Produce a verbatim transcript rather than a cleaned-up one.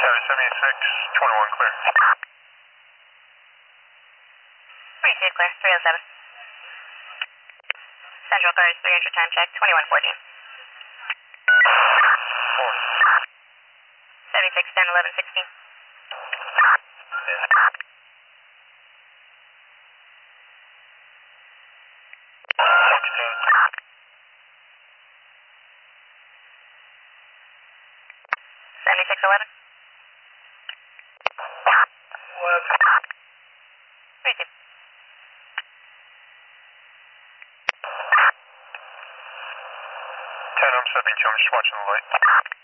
seventy-six, twenty-one clear. Receive clear, three oh seven. Central cars, three hundred time check, twenty-one fourteen. Four. seventy-six, ten, eleven, sixteen. Yeah. sixteen. seventy-six, eleven. eleven. Receive. ten, I'm seventy-two, I'm just watching the light.